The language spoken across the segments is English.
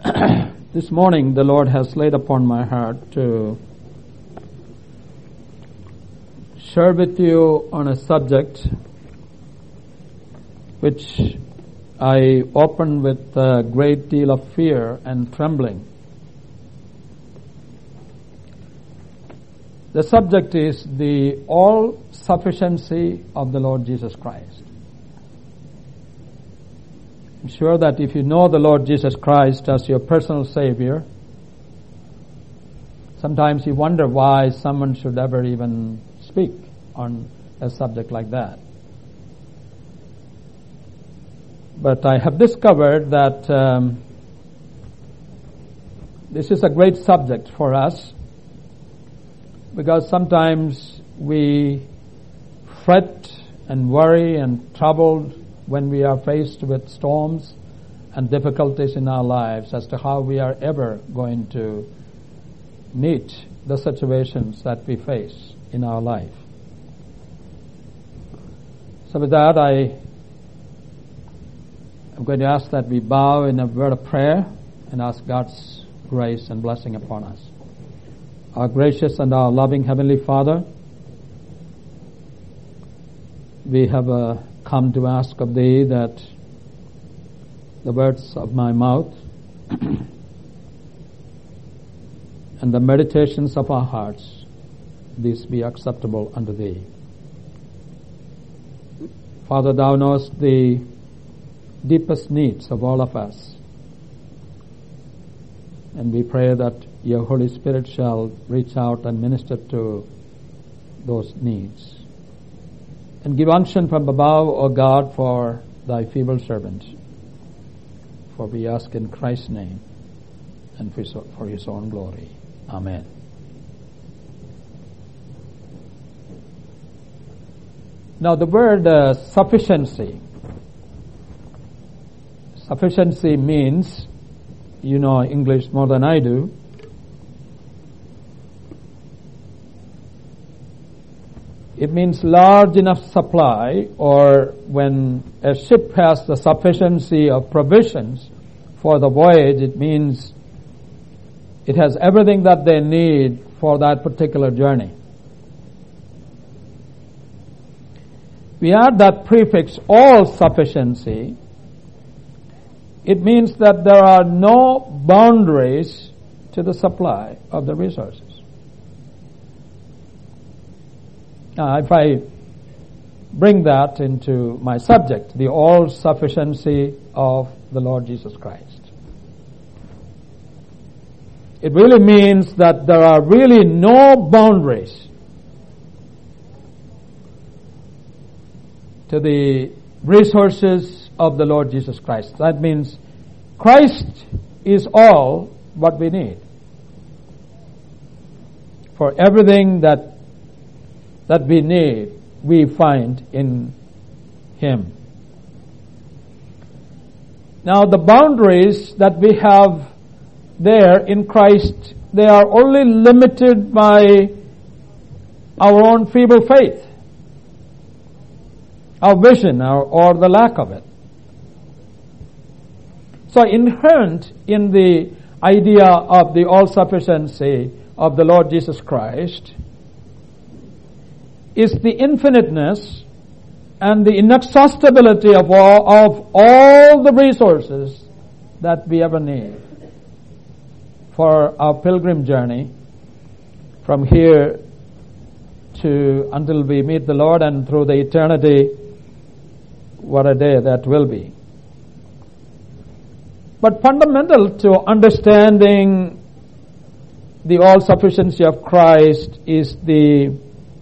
This morning the Lord has laid upon my heart to share with you on a subject which I open with a great deal of fear and trembling. The subject is the all-sufficiency of the Lord Jesus Christ. I'm sure that if you know the Lord Jesus Christ as your personal Savior, sometimes you wonder why someone should ever even speak on a subject like that. But I have discovered that this is a great subject for us, because sometimes we fret and worry and troubled when we are faced with storms and difficulties in our lives as to how we are ever going to meet the situations that we face in our life. So with that, I am going to ask that we bow in a word of prayer and ask God's grace and blessing upon us. Our gracious and our loving Heavenly Father, we have come to ask of Thee that the words of my mouth and the meditations of our hearts, these be acceptable unto Thee. Father, Thou knowest the deepest needs of all of us, and we pray that Your Holy Spirit shall reach out and minister to those needs. And give unction from above, O God, for Thy feeble servant. For we ask in Christ's name and for His own glory. Amen. Now the word sufficiency. Sufficiency means, you know English more than I do, it means large enough supply, or when a ship has the sufficiency of provisions for the voyage, it means it has everything that they need for that particular journey. We add that prefix, all sufficiency. It means that there are no boundaries to the supply of the resources. Now, if I bring that into my subject, the all-sufficiency of the Lord Jesus Christ, it really means that there are really no boundaries to the resources of the Lord Jesus Christ. That means Christ is all what we need for everything that we need, we find in Him. Now the boundaries that we have there in Christ, they are only limited by our own feeble faith, our vision, or the lack of it. So inherent in the idea of the all-sufficiency of the Lord Jesus Christ is the infiniteness and the inexhaustibility of all the resources that we ever need for our pilgrim journey from here to until we meet the Lord, and through the eternity, what a day that will be. But fundamental to understanding the all-sufficiency of Christ is the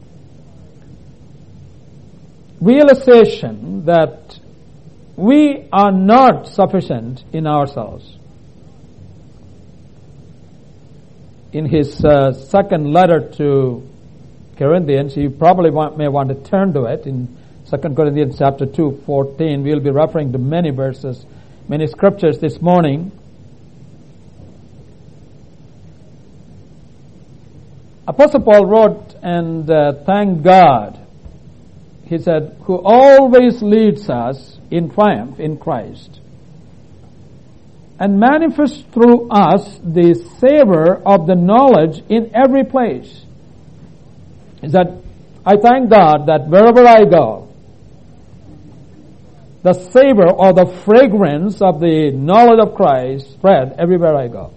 realization that we are not sufficient in ourselves. In his second letter to Corinthians, you probably may want to turn to it in 2 Corinthians chapter 2:14. We'll be referring to many verses, many scriptures this morning. Apostle Paul wrote and thanked God. He said, who always leads us in triumph in Christ. and manifest through us the savor of the knowledge in every place. Is that I thank God that wherever I go, the savor or the fragrance of the knowledge of Christ spread everywhere I go.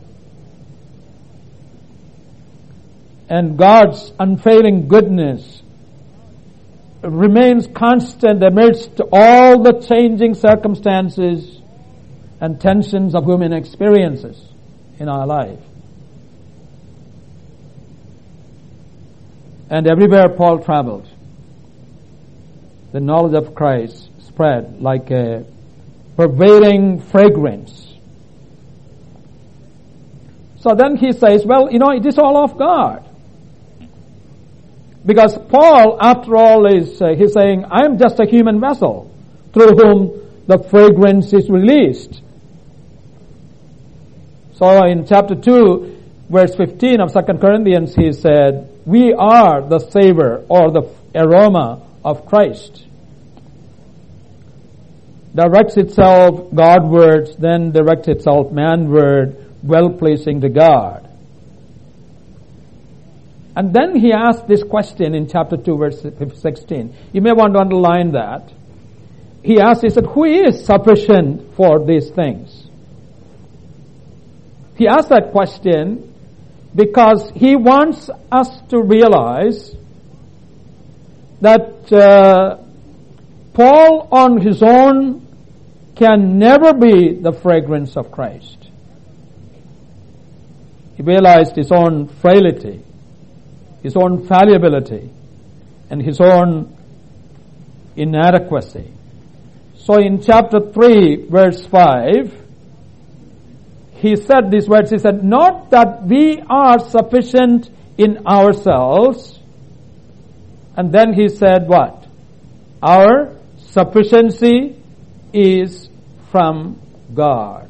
And God's unfailing goodness remains constant amidst all the changing circumstances and tensions of human experiences in our life. And everywhere Paul traveled, the knowledge of Christ spread like a pervading fragrance. So then he says, well, it is all of God. Because Paul, after all, he's saying, I am just a human vessel through whom the fragrance is released. So in chapter 2, verse 15 of 2 Corinthians, he said, we are the savor or the aroma of Christ. Directs itself Godwards, then directs itself manward, well-pleasing to God. And then he asked this question in chapter 2, verse 16. You may want to underline that. He asked, he said, who is sufficient for these things? He asked that question because he wants us to realize that Paul on his own can never be the fragrance of Christ. He realized his own frailty, his own fallibility, and his own inadequacy. So in chapter 3, verse 5, he said these words, he said, not that we are sufficient in ourselves. And then he said what? Our sufficiency is from God.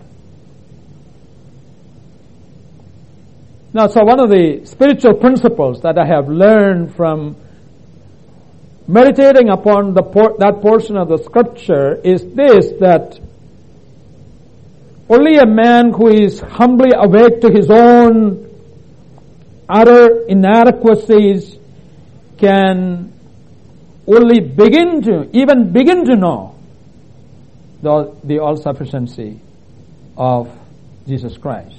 Now, so one of the spiritual principles that I have learned from meditating upon that portion of the scripture is this, that only a man who is humbly awake to his own utter inadequacies can only begin to know the all-sufficiency of Jesus Christ.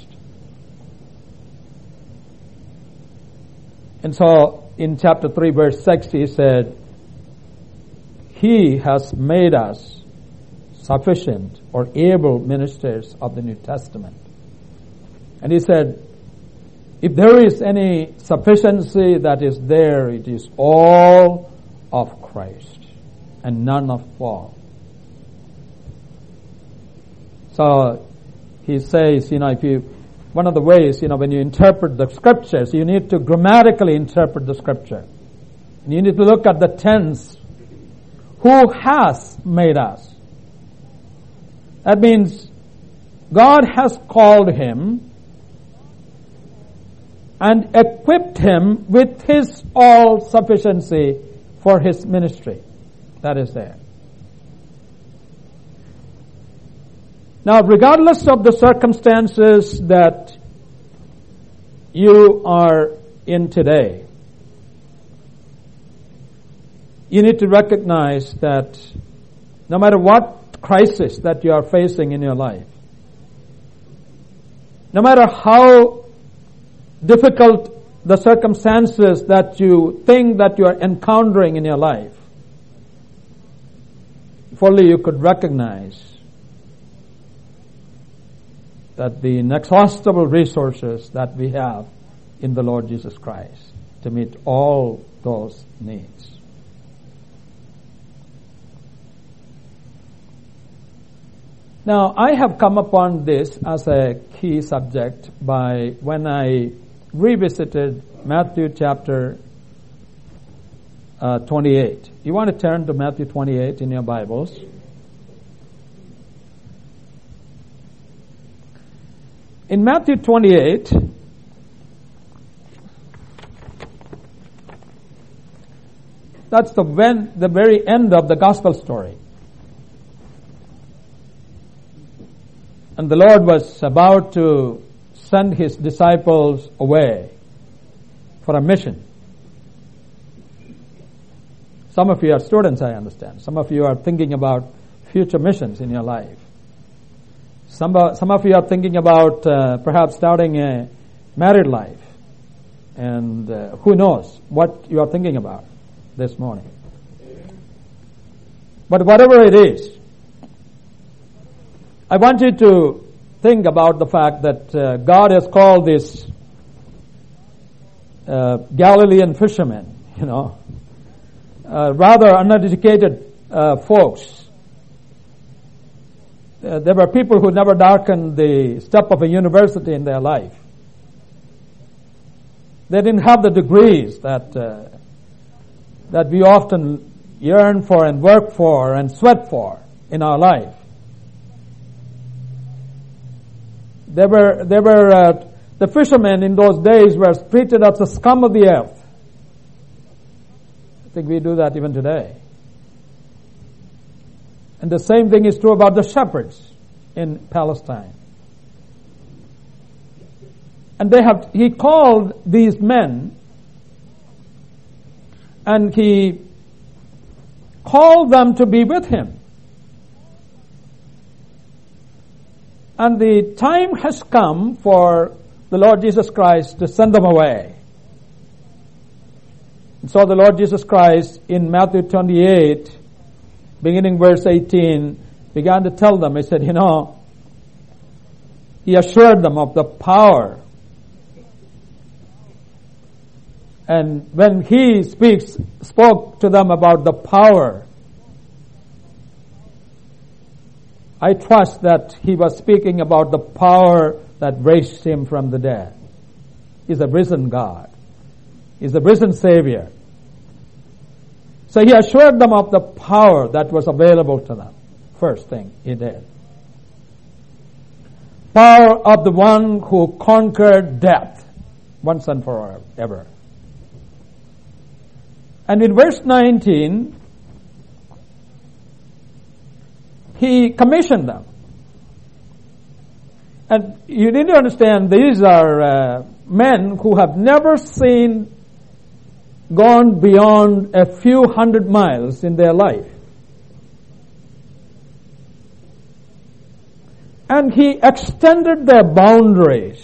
And so in chapter 3 verse 6 he said, He has made us sufficient or able ministers of the New Testament. And he said, if there is any sufficiency that is there, it is all of Christ and none of Paul. So he says, one of the ways, when you interpret the scriptures, you need to grammatically interpret the scripture. And you need to look at the tense. Who has made us? That means God has called him and equipped him with his all-sufficiency for his ministry. That is there. Now, regardless of the circumstances that you are in today, you need to recognize that no matter what crisis that you are facing in your life, no matter how difficult the circumstances that you think that you are encountering in your life, if only you could recognize that the inexhaustible resources that we have in the Lord Jesus Christ to meet all those needs. Now, I have come upon this as a key subject when I revisited Matthew chapter 28. You want to turn to Matthew 28 in your Bibles. In Matthew 28, that's the very end of the gospel story. And the Lord was about to send His disciples away for a mission. Some of you are students, I understand. Some of you are thinking about future missions in your life. Some of you are thinking about perhaps starting a married life. And who knows what you are thinking about this morning. But whatever it is, I want you to think about the fact that God has called these Galilean fishermen, rather uneducated folks. There were people who never darkened the step of a university in their life. They didn't have the degrees that we often yearn for and work for and sweat for in our life. The fishermen in those days were treated as the scum of the earth. I think we do that even today. And the same thing is true about the shepherds in Palestine. And he called these men, and he called them to be with him. And the time has come for the Lord Jesus Christ to send them away. And so the Lord Jesus Christ in Matthew 28, beginning verse 18, began to tell them, he said, he assured them of the power. And when he spoke to them about the power, I trust that he was speaking about the power that raised him from the dead. He's a risen God. He's a risen Savior. So he assured them of the power that was available to them. First thing he did. Power of the one who conquered death once and forever. And in verse 19, he commissioned them. And you need to understand, these are men who have never gone beyond a few hundred miles in their life. And he extended their boundaries.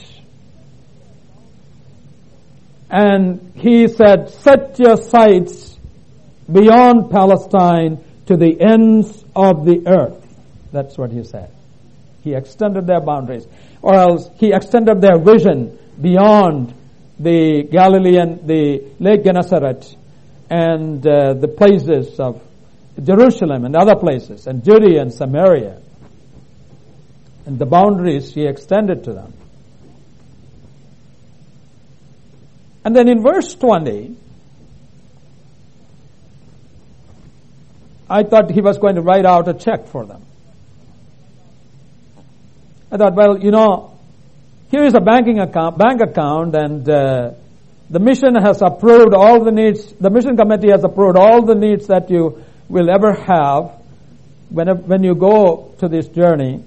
And he said, set your sights beyond Palestine to the ends of the earth. That's what he said. He extended their boundaries. Or else he extended their vision beyond the Lake Gennesaret and the places of Jerusalem and other places, and Judea and Samaria. And the boundaries he extended to them. And then in verse 20, I thought he was going to write out a check for them. I thought, here is a bank account, and the mission has approved all the needs. The mission committee has approved all the needs that you will ever have when you go to this journey.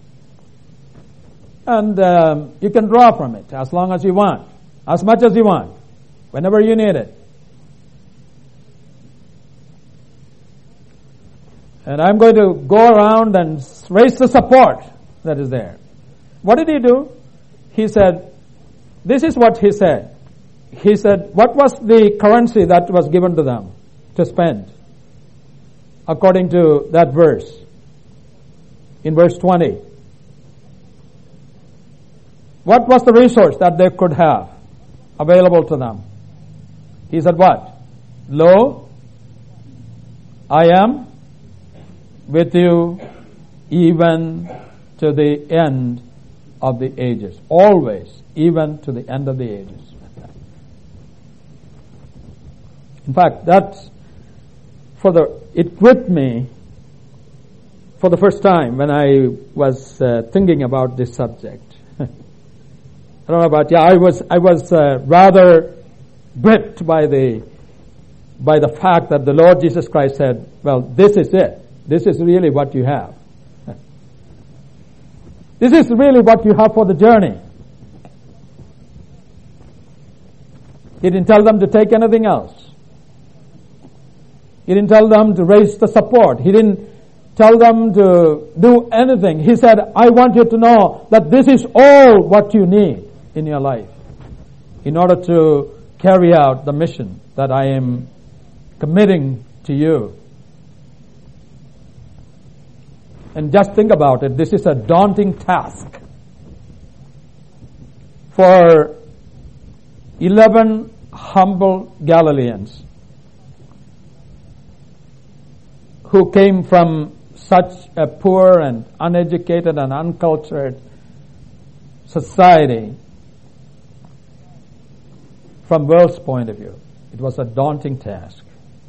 And you can draw from it as long as you want, as much as you want, whenever you need it. And I'm going to go around and raise the support that is there. What did he do? He said, this is what he said. He said, what was the currency that was given to them to spend? According to that verse, in verse 20. What was the resource that they could have available to them? He said what? Lo, I am with you even to the end of the ages. Always, even to the end of the ages. In fact, it gripped me for the first time when I was thinking about this subject. I don't know about you. I was rather gripped by the fact that the Lord Jesus Christ said, well, this is it. This is really what you have. This is really what you have for the journey. He didn't tell them to take anything else. He didn't tell them to raise the support. He didn't tell them to do anything. He said, I want you to know that this is all what you need in your life in order to carry out the mission that I am committing to you. And just think about it. This is a daunting task for 11 humble Galileans who came from such a poor and uneducated and uncultured society. From world's point of view, it was a daunting task.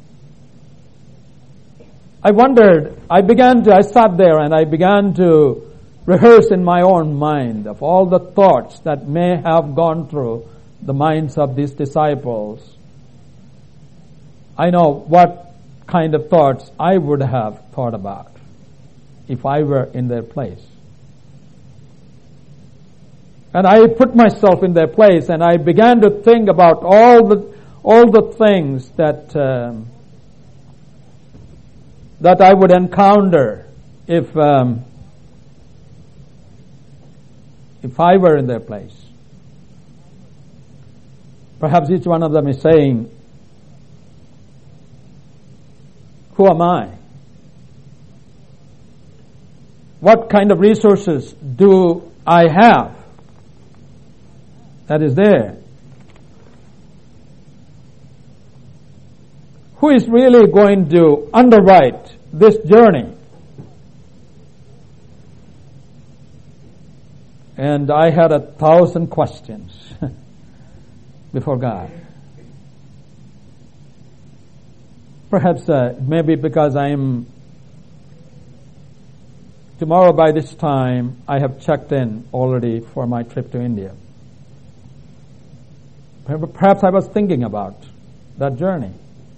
I sat there and I began to rehearse in my own mind of all the thoughts that may have gone through the minds of these disciples. I know what kind of thoughts I would have thought about if I were in their place. And I put myself in their place and I began to think about all the things that I would encounter if I were in their place. Perhaps each one of them is saying, who am I? What kind of resources do I have that is there? Who is really going to underwrite this journey? And I had 1,000 questions before God. Perhaps maybe because tomorrow by this time I have checked in already for my trip to India. Perhaps I was thinking about that journey.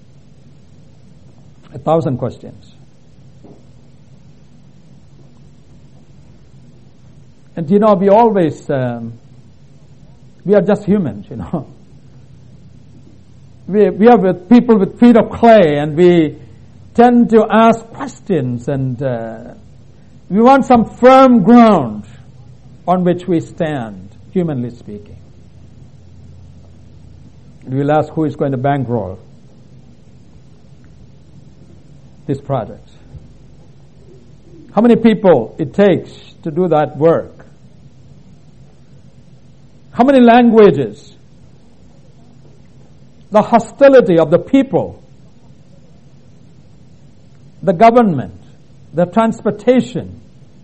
1,000 questions. And we always, we are just humans, We are with people with feet of clay and we tend to ask questions and we want some firm ground on which we stand, humanly speaking. And we'll ask who is going to bankroll this project. How many people it takes to do that work? How many languages? The hostility of the people, the government, the transportation,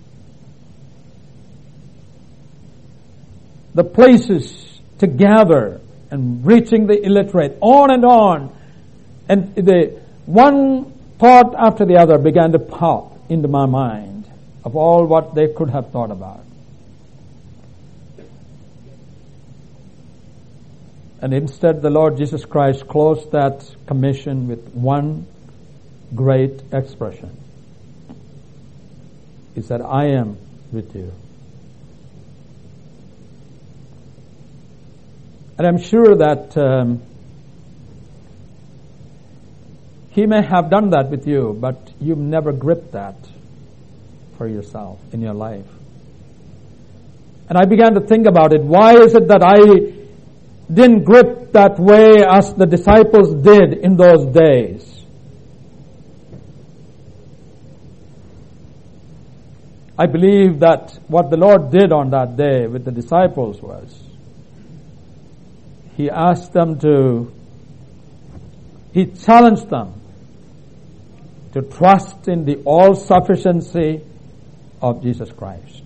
the places to gather and reaching the illiterate, on and on. And the one thought after the other began to pop into my mind of all what they could have thought about. And instead the Lord Jesus Christ closed that commission with one great expression. He said, I am with you. And I'm sure that He may have done that with you, but you've never gripped that for yourself in your life. And I began to think about it. Why is it that I didn't grip that way as the disciples did in those days? I believe that what the Lord did on that day with the disciples was He challenged them to trust in the all-sufficiency of Jesus Christ.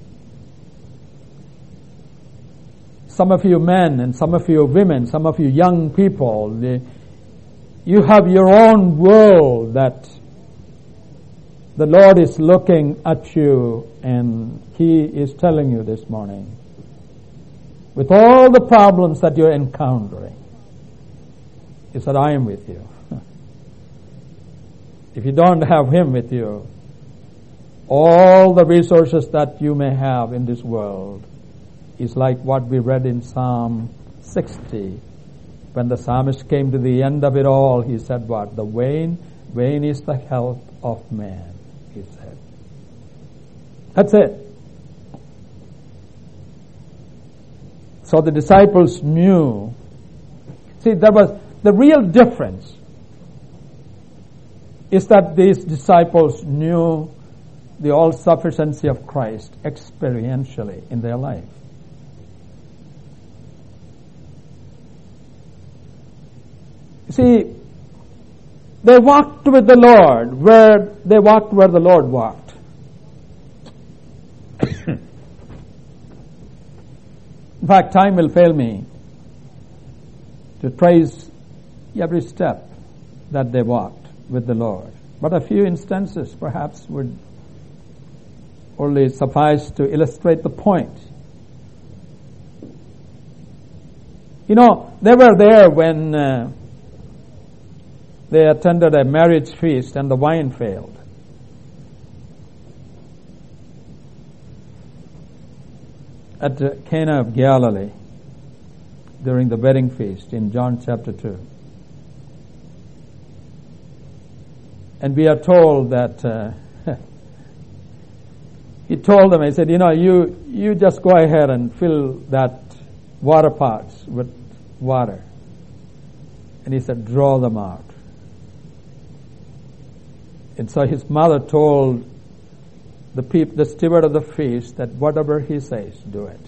Some of you men and some of you women, some of you young people, you have your own world that the Lord is looking at you and He is telling you this morning, with all the problems that you're encountering, He said, I am with you. If you don't have Him with you, all the resources that you may have in this world is like what we read in Psalm 60. When the psalmist came to the end of it all, he said what? The vain is the health of man, he said. That's it. So the disciples knew. See, there was the real difference is that these disciples knew the all-sufficiency of Christ experientially in their life. See, they walked with the Lord where the Lord walked. In fact, time will fail me to trace every step that they walked with the Lord. But a few instances perhaps would only suffice to illustrate the point. You know, they were there when they attended a marriage feast and the wine failed. At Cana of Galilee during the wedding feast in John chapter 2. And we are told that he told them, he said, you know, you just go ahead and fill that water pots with water. And he said, draw them out. And so his mother told the steward of the feast that whatever he says, do it.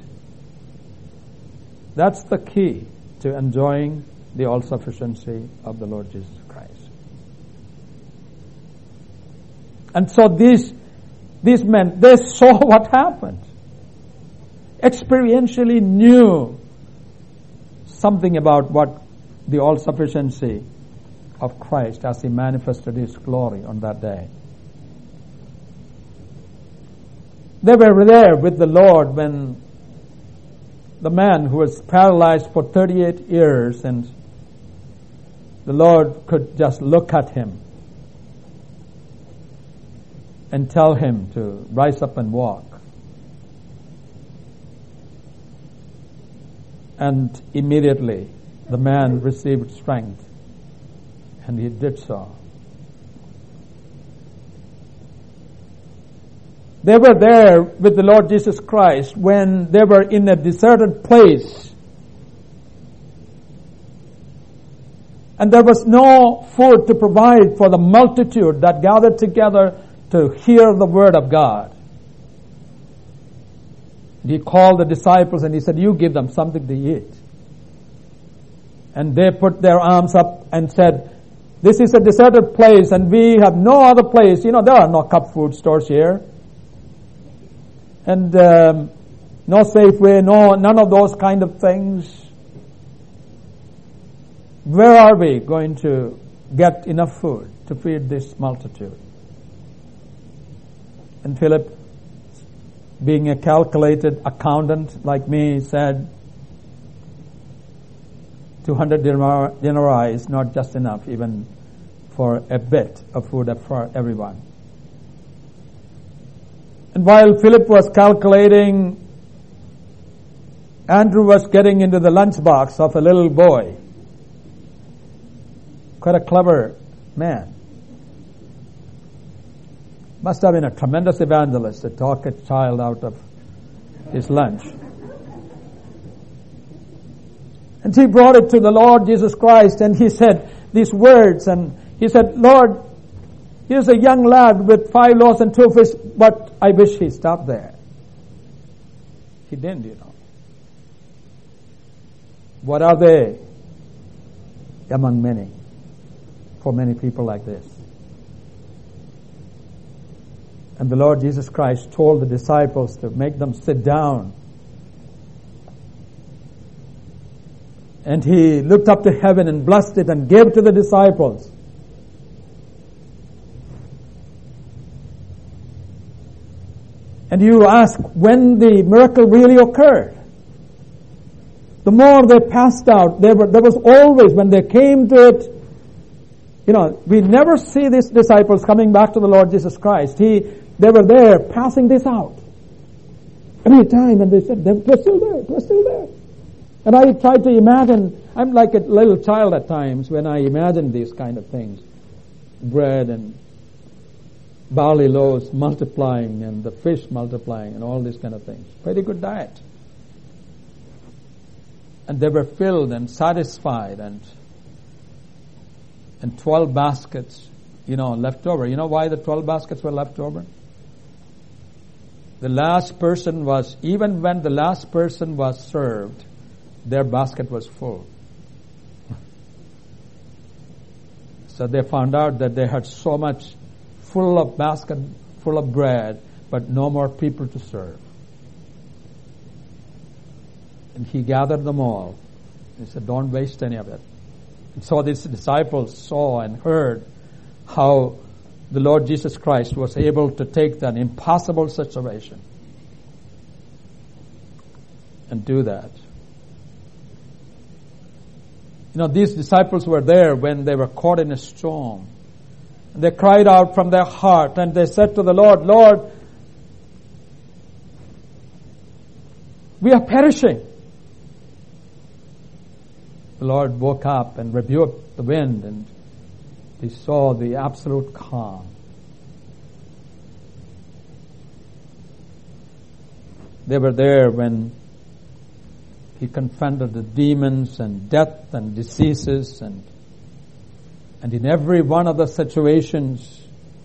That's the key to enjoying the all-sufficiency of the Lord Jesus Christ. And so these men, they saw what happened. Experientially knew something about what the all-sufficiency of Christ as he manifested his glory on that day. They were there with the Lord when the man who was paralyzed for 38 years and the Lord could just look at him and tell him to rise up and walk. And immediately the man received strength, and he did so. They were there with the Lord Jesus Christ when they were in a deserted place. And there was no food to provide for the multitude that gathered together to hear the word of God. He called the disciples and he said, you give them something to eat. And they put their arms up and said, this is a deserted place and we have no other place. You know, there are no cup food stores here. And no Safeway, none of those kind of things. Where are we going to get enough food to feed this multitude? And Philip, being a calculated accountant like me, said, 200 denarii is not just enough even for a bit of food for everyone. And while Philip was calculating, Andrew was getting into the lunchbox of a little boy. Quite a clever man. Must have been a tremendous evangelist to talk a child out of his lunch. And he brought it to the Lord Jesus Christ and he said these words, and he said, Lord, here's a young lad with 5 loaves and 2 fish, but I wish he stopped there. He didn't, you know. What are they among many, for many people like this? And the Lord Jesus Christ told the disciples to make them sit down. And he looked up to heaven and blessed it and gave it to the disciples. And you ask when the miracle really occurred. The more they passed out, there was always, when they came to it, you know, we never see these disciples coming back to the Lord Jesus Christ. they were there passing this out. Every time, and they said, it was still there, it was still there. And I tried to imagine, I'm like a little child at times when I imagine these kind of things. Bread and barley loaves multiplying and the fish multiplying and all these kind of things. Very good diet. And they were filled and satisfied, and 12 baskets, left over. You know why the 12 baskets were left over? The last person was, even when the last person was served, their basket was full. So they found out that they had so much basket full of bread, but no more people to serve. And he gathered them all. He said, don't waste any of it. And so these disciples saw and heard how the Lord Jesus Christ was able to take that impossible situation and do that. These disciples were there when they were caught in a storm. And they cried out from their heart and they said to the Lord, Lord, we are perishing. The Lord woke up and rebuked the wind, and they saw the absolute calm. They were there when he confronted the demons and death and diseases, and in every one of the situations,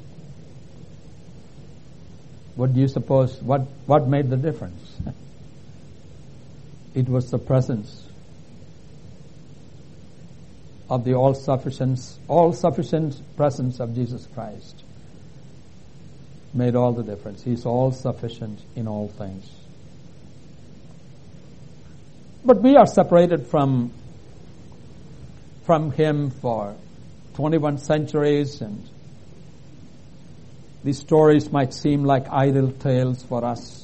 what do you suppose, what made the difference? It was the presence of the all-sufficient presence of Jesus Christ. Made all the difference. He's all-sufficient in all things. But we are separated from Him for 21 centuries, and these stories might seem like idle tales for us.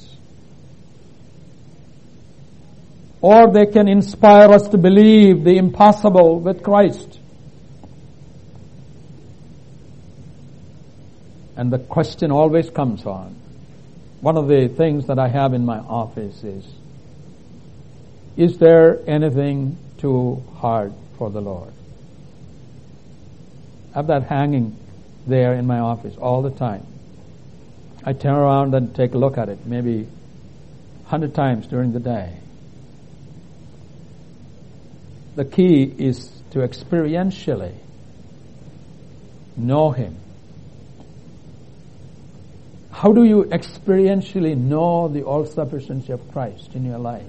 Or they can inspire us to believe the impossible with Christ. And the question always comes on. One of the things that I have in my office is there anything too hard for the Lord? I have that hanging there in my office all the time. I turn around and take a look at it maybe 100 times during the day. The key is to experientially know Him. How do you experientially know the all-sufficiency of Christ in your life?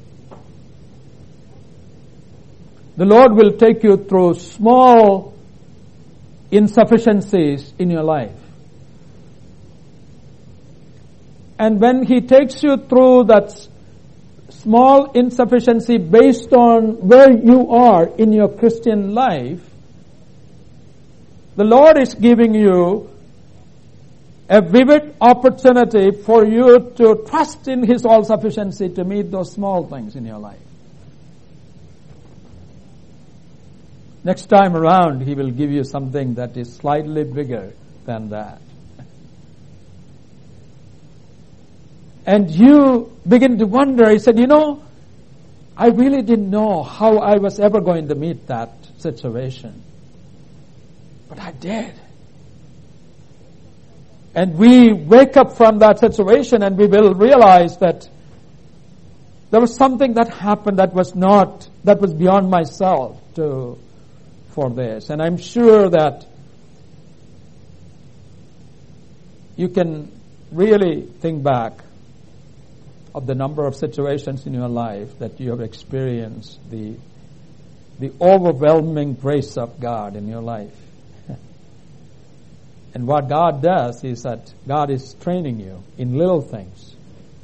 The Lord will take you through small insufficiencies in your life. And when He takes you through that small insufficiency based on where you are in your Christian life, the Lord is giving you a vivid opportunity for you to trust in His all-sufficiency to meet those small things in your life. Next time around, He will give you something that is slightly bigger than that. And you begin to wonder, he said, I really didn't know how I was ever going to meet that situation. But I did. And we wake up from that situation and we will realize that there was something that happened that was beyond myself for this. And I'm sure that you can really think back of the number of situations in your life that you have experienced the overwhelming grace of God in your life. And what God does is that God is training you in little things.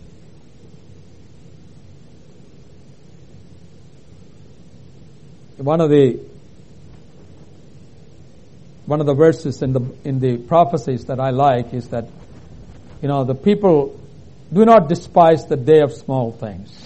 One of the verses in the prophecies that I like is that, the people do not despise the day of small things.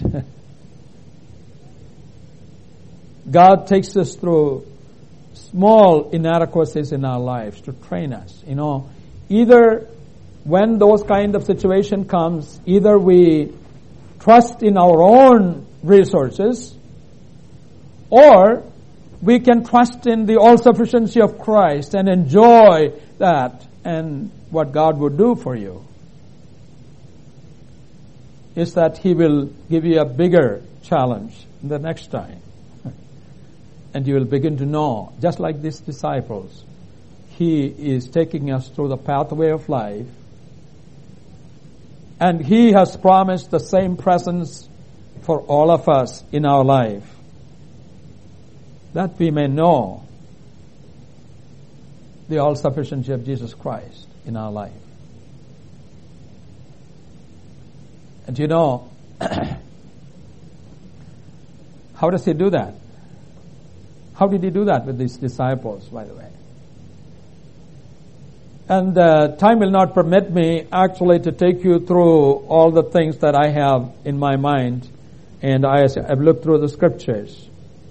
God takes us through small inadequacies in our lives to train us. Either when those kind of situation comes, either we trust in our own resources, or we can trust in the all-sufficiency of Christ and enjoy that and what God would do for you is that He will give you a bigger challenge the next time. And you will begin to know, just like these disciples, He is taking us through the pathway of life. And He has promised the same presence for all of us in our life, that we may know the all-sufficiency of Jesus Christ in our life. And you know, how does He do that? How did He do that with these disciples, by the way? And time will not permit me actually to take you through all the things that I have in my mind, and I've looked through the scriptures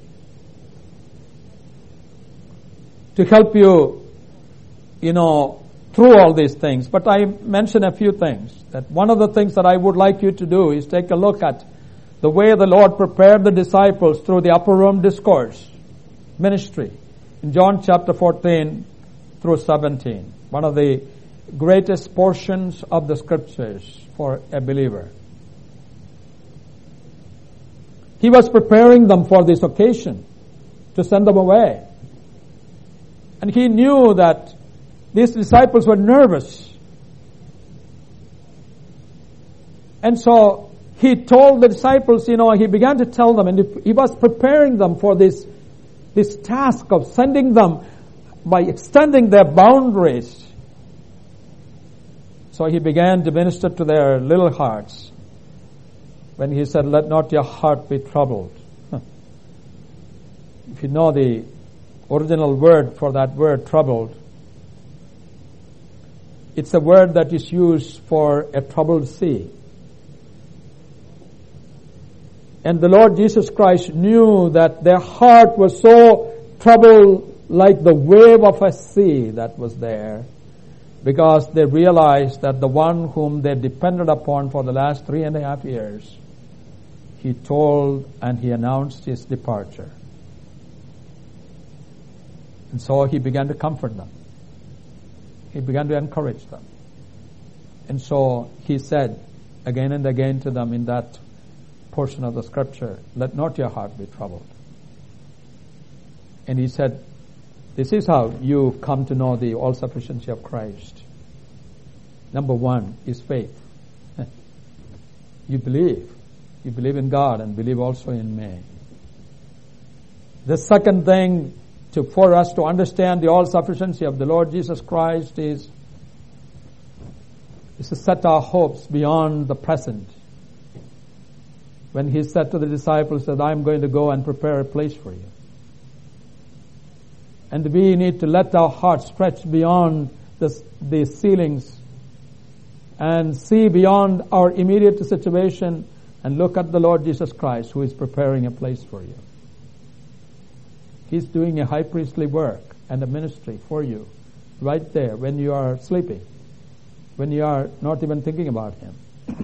to help you, through all these things. But I mention a few things. That one of the things that I would like you to do is take a look at the way the Lord prepared the disciples through the upper room discourse ministry in John chapter 14 through 17. One of the greatest portions of the scriptures for a believer. He was preparing them for this occasion to send them away. And He knew that these disciples were nervous. And so He told the disciples, He began to tell them, and He was preparing them for this task of sending them by extending their boundaries. So He began to minister to their little hearts when He said, "Let not your heart be troubled." If you know the original word for that word, troubled, it's a word that is used for a troubled sea. And the Lord Jesus Christ knew that their heart was so troubled like the wave of a sea that was there, because they realized that the one whom they depended upon for the last 3.5 years, He told and He announced His departure. And so He began to comfort them. He began to encourage them. And so He said again and again to them in that portion of the scripture, "Let not your heart be troubled." And He said, this is how you come to know the all-sufficiency of Christ. Number one is faith. You believe. You believe in God and believe also in me. The second thing for us to understand the all-sufficiency of the Lord Jesus Christ is to set our hopes beyond the present. When He said to the disciples that I'm going to go and prepare a place for you. And we need to let our hearts stretch beyond the ceilings and see beyond our immediate situation and look at the Lord Jesus Christ, who is preparing a place for you. He's doing a high priestly work and a ministry for you right there when you are sleeping, when you are not even thinking about Him.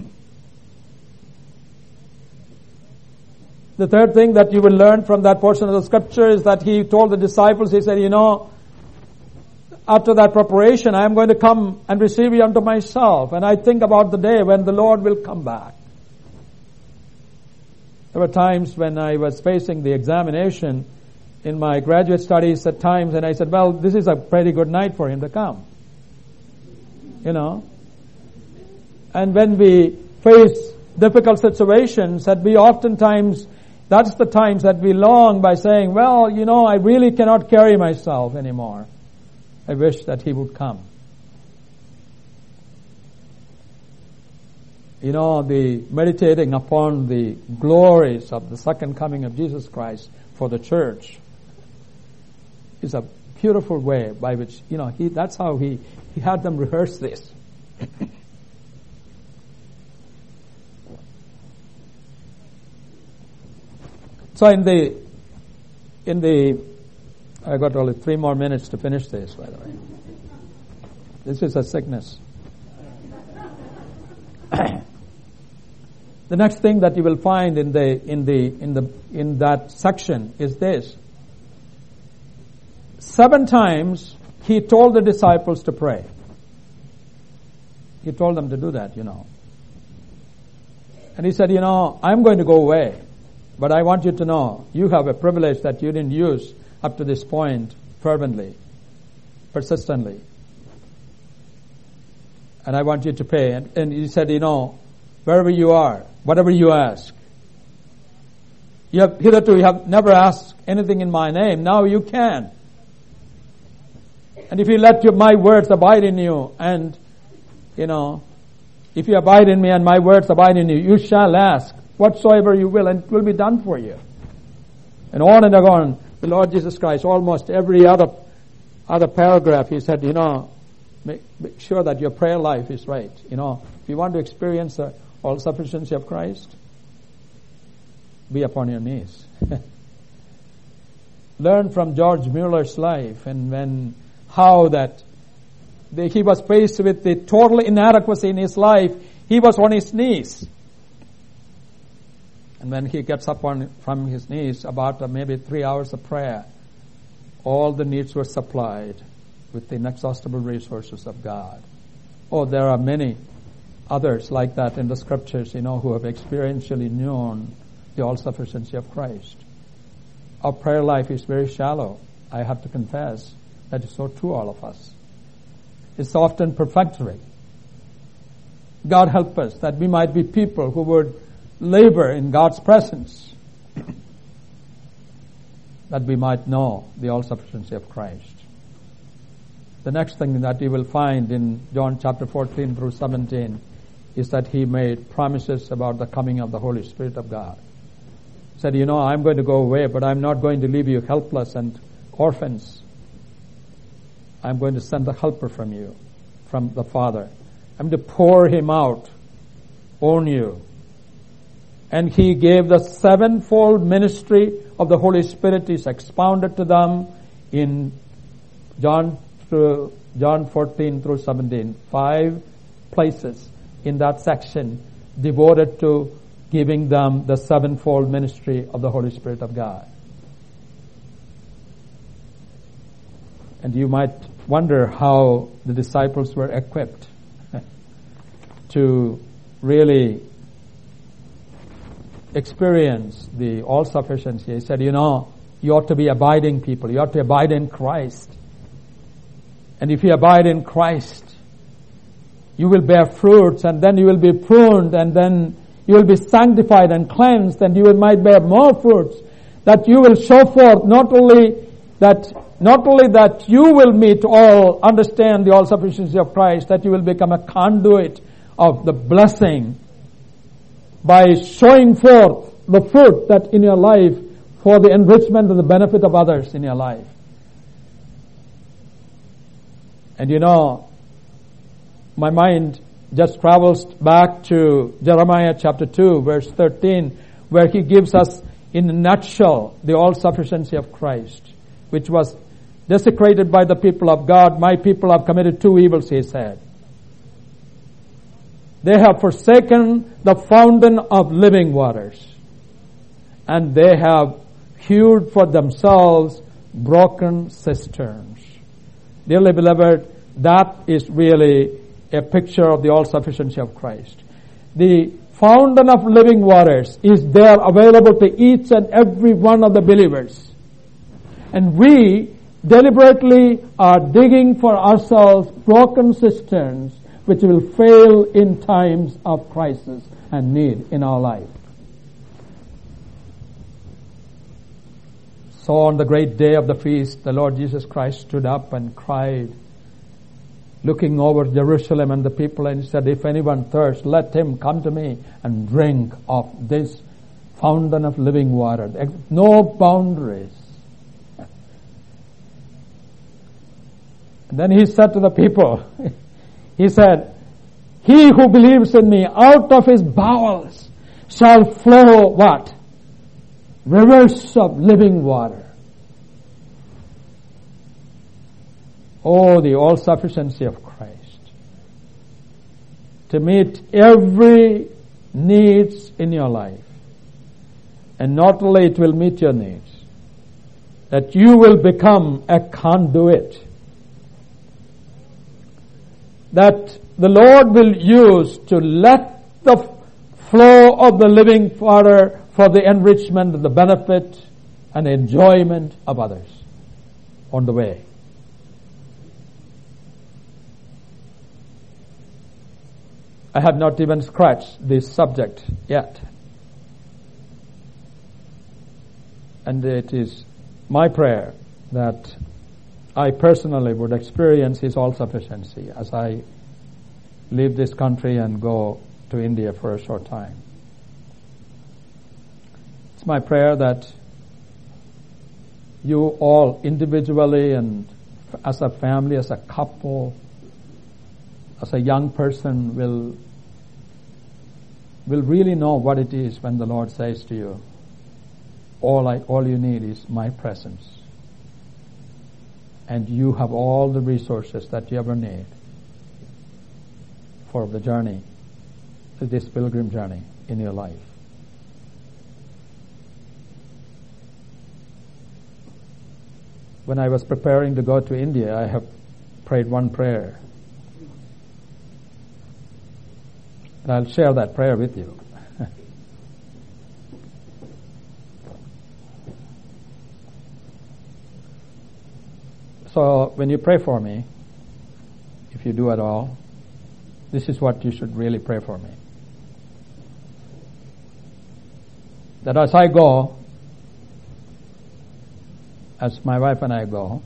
The third thing that you will learn from that portion of the scripture is that He told the disciples, He said, after that preparation, I am going to come and receive you unto myself. And I think about the day when the Lord will come back. There were times when I was facing the examination in my graduate studies at times, and I said, well, this is a pretty good night for Him to come. And when we face difficult situations, that we oftentimes, that's the times that we long by saying, well, I really cannot carry myself anymore. I wish that He would come. The meditating upon the glories of the second coming of Jesus Christ for the church is a beautiful way by which, that's how he had them rehearse this. So I got only 3 more minutes to finish this, by the way. This is a sickness. The next thing that you will find in that section is this. 7 times he told the disciples to pray. He told them to do that, And he said, I'm going to go away, but I want you to know you have a privilege that you didn't use up to this point fervently, persistently. And I want you to pay. And he said, wherever you are, whatever you ask. Hitherto you have never asked anything in my name. Now you can. And if you let my words abide in you, and, if you abide in me and my words abide in you, you shall ask whatsoever you will, and it will be done for you. And on and on, the Lord Jesus Christ, almost every other paragraph, he said, make sure that your prayer life is right. If you want to experience the all-sufficiency of Christ, be upon your knees. Learn from George Mueller's life, and how that he was faced with the total inadequacy in his life. He was on his knees. And when he gets up from his knees, about maybe 3 hours of prayer, all the needs were supplied with the inexhaustible resources of God. Oh, there are many others like that in the scriptures, who have experientially known the all-sufficiency of Christ. Our prayer life is very shallow. I have to confess that is so true, all of us. It's often perfectory. God help us that we might be people who would labor in God's presence, that we might know the all-sufficiency of Christ. The next thing that you will find in John chapter 14 through 17 is that he made promises about the coming of the Holy Spirit of God. He said, I'm going to go away, but I'm not going to leave you helpless and orphans. I'm going to send the helper from you, from the Father. I'm going to pour him out on you. And he gave the 7-fold ministry of the Holy Spirit is expounded to them in John 14 through 17. 5 places in that section devoted to giving them the 7-fold ministry of the Holy Spirit of God. And you might wonder how the disciples were equipped to really experience the all-sufficiency. He said, you ought to be abiding people. You ought to abide in Christ. And if you abide in Christ, you will bear fruits, and then you will be pruned, and then you will be sanctified and cleansed, and you might bear more fruits, that you will show forth not only that you will understand the all-sufficiency of Christ, that you will become a conduit of the blessing by showing forth the fruit that in your life for the enrichment and the benefit of others in your life. And my mind just travels back to Jeremiah chapter 2, verse 13, where he gives us in a nutshell the all-sufficiency of Christ, which was desecrated by the people of God. My people have committed 2 evils, he said. They have forsaken the fountain of living waters, and they have hewed for themselves broken cisterns. Dearly beloved, that is really a picture of the all-sufficiency of Christ. The fountain of living waters is there available to each and every one of the believers. And we deliberately are digging for ourselves broken cisterns which will fail in times of crisis and need in our life. So on the great day of the feast, the Lord Jesus Christ stood up and cried, looking over Jerusalem and the people, and he said, if anyone thirsts, let him come to me and drink of this fountain of living water. No boundaries. And then he said to the people, he said, he who believes in me, out of his bowels shall flow what? Rivers of living water. Oh, the all-sufficiency of Christ. To meet every needs in your life. And not only it will meet your needs, that you will become a conduit that the Lord will use to let the flow of the living water for the enrichment and the benefit and enjoyment of others on the way. I have not even scratched this subject yet. And it is my prayer that I personally would experience His all-sufficiency as I leave this country and go to India for a short time. It's my prayer that you all individually and as a family, as a couple, as a young person will really know what it is when the Lord says to you, all you need is my presence. And you have all the resources that you ever need for the journey, this pilgrim journey in your life. When I was preparing to go to India, I have prayed one prayer. And I'll share that prayer with you. So when you pray for me, if you do at all, this is what you should really pray for me. That as I go, as my wife and I go,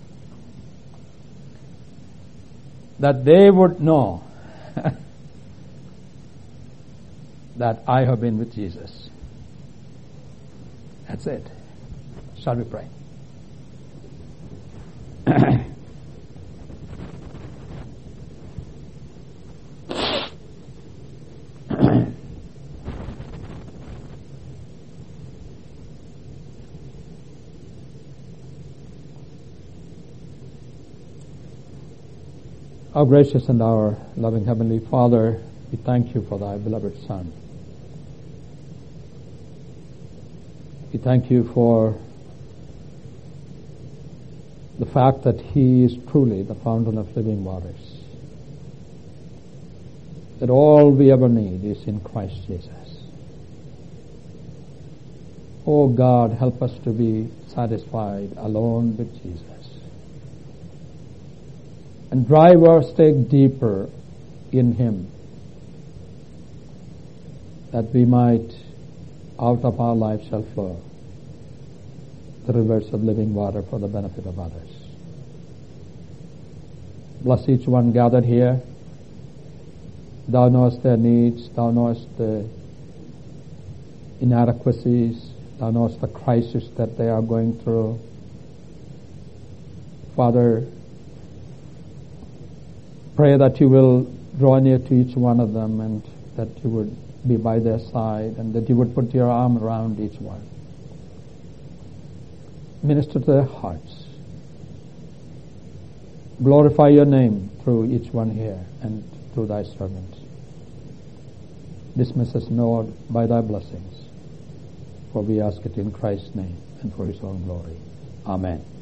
that they would know that I have been with Jesus. That's it. Shall we pray? Our gracious and our loving Heavenly Father, we thank you for thy beloved Son. We thank you for the fact that he is truly the fountain of living waters. That all we ever need is in Christ Jesus. Oh God, help us to be satisfied alone with Jesus. And drive our stake deeper in Him, that we might, out of our life shall flow the rivers of living water for the benefit of others. Bless each one gathered here. Thou knowest their needs. Thou knowest the inadequacies. Thou knowest the crisis that they are going through. Father, pray that you will draw near to each one of them and that you would be by their side and that you would put your arm around each one. Minister to their hearts. Glorify your name through each one here and through thy servants. Dismiss us, Lord, by thy blessings. For we ask it in Christ's name and for his own glory. Amen.